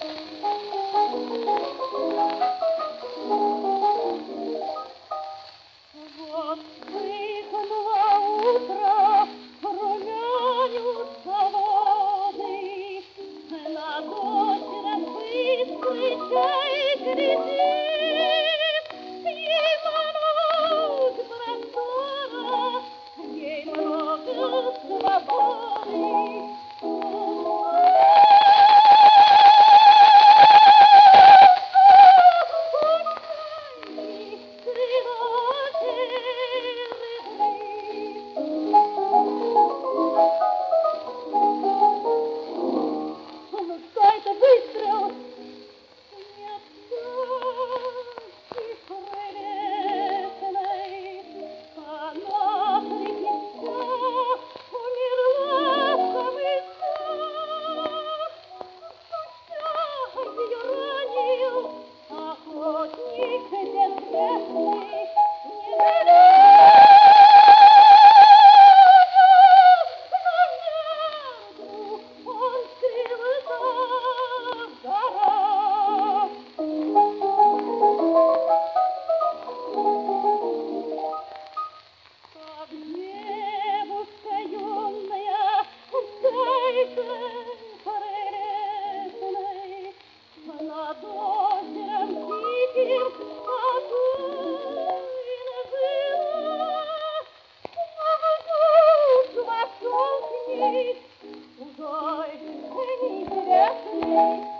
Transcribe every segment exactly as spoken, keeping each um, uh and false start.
Вот выглянуло утро, румянятся воды, над озером быстрый чай глядит. Ей много простора, ей много свободы. Дай-то выстрел! Нет пташки прелестной, она прикипела, умерла самыца. Судья ее ранил, охотник бессмертный, не жалеет. Как девушка юная, зайка прелестной, над озером тихим спокойно жила. Но вдруг вошел к ней чужой, неизвестный.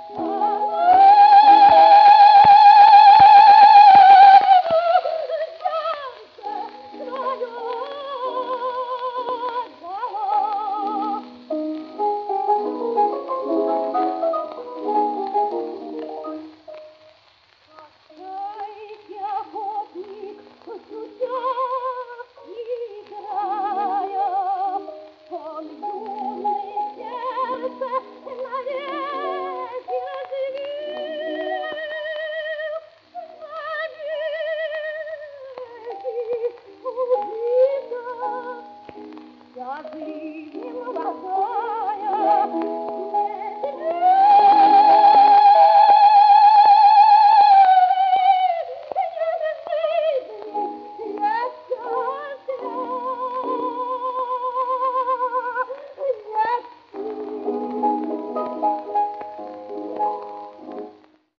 Я жизнь молодая.